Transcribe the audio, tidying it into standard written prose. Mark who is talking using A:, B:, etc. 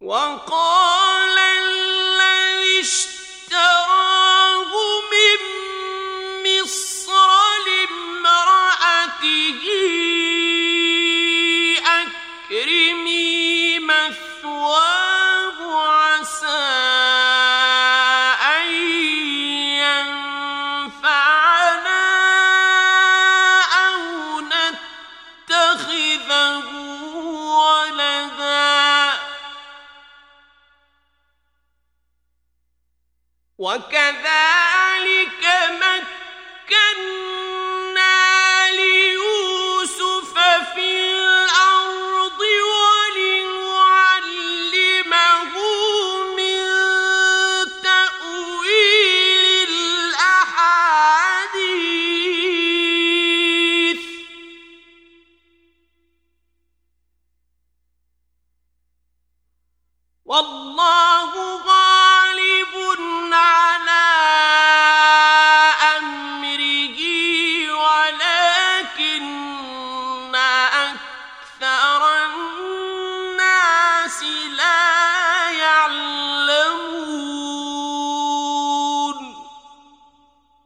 A: وقال الذي اشتراه من مصر لامرأته أكرمي مثواه عسى أن ينفعنا أو نتخذه ولدا وكذلك مكنا ليوسف في الأرض ولنعلمه من تأويل الأحاديث والله